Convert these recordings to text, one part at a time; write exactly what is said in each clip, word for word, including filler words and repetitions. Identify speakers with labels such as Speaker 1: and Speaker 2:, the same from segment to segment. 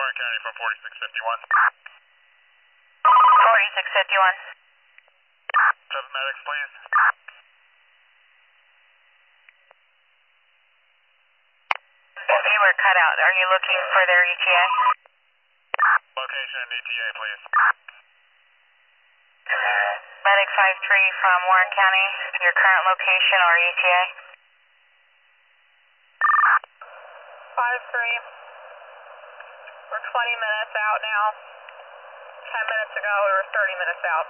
Speaker 1: Warren County from forty-six fifty-one.
Speaker 2: forty-six fifty-one.
Speaker 1: Seven medics, please.
Speaker 2: You were cut out. Are you looking for their E T A?
Speaker 1: Location and E T A, please.
Speaker 2: Medic five three from Warren County, your current location or E T A?
Speaker 3: five three. We're twenty minutes out now. ten minutes ago, we were thirty minutes out.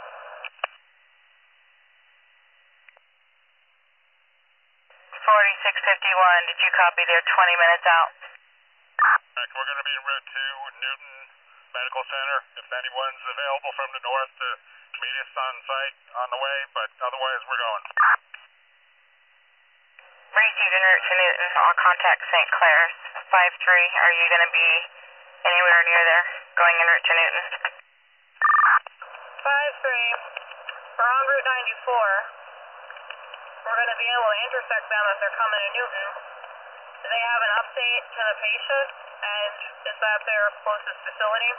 Speaker 2: forty-six fifty-one, did you copy there twenty minutes out?
Speaker 1: Correct. We're going to be en route to Newton Medical Center. If anyone's available from the north to meet us on site on the way, but otherwise we're going.
Speaker 2: Received en route to Newton. I'll contact Saint Clair's. five three, are you going to be anywhere near there, going en route to Newton?
Speaker 3: five three, we're on Route ninety-four. We're going to be able to intersect them if they're coming to Newton. Do they have an update to the patient? And is that their closest facility?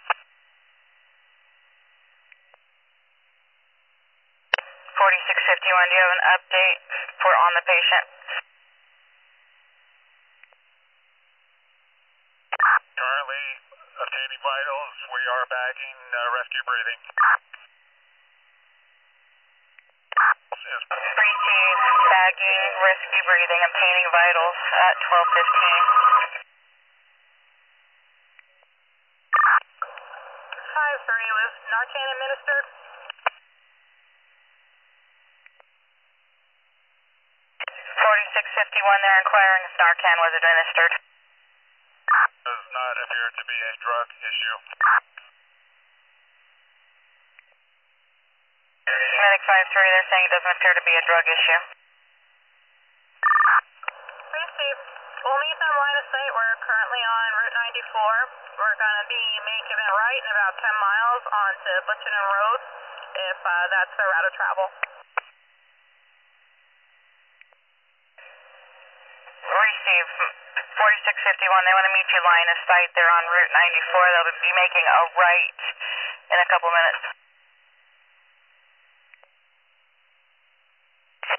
Speaker 2: forty-six fifty-one, do you have an update for on the patient?
Speaker 1: Currently obtaining vitals. We are bagging uh, rescue breathing.
Speaker 2: Received bagging, rescue breathing, obtaining vitals at twelve fifteen.
Speaker 3: five three, was Narcan administered?
Speaker 2: forty-six fifty-one, they're inquiring if Narcan was administered.
Speaker 1: Does not appear to be a drug issue.
Speaker 2: Medic five three, they're saying it doesn't appear to be a drug issue.
Speaker 3: Received. We'll meet them line of sight. We're currently on Route ninety-four. We're going to be making a right in about ten miles onto Butchenden Road, if uh, that's their route of travel.
Speaker 2: Receive. forty-six fifty-one, they want to meet you line of sight. They're on Route ninety-four. They'll be making a right in a couple minutes.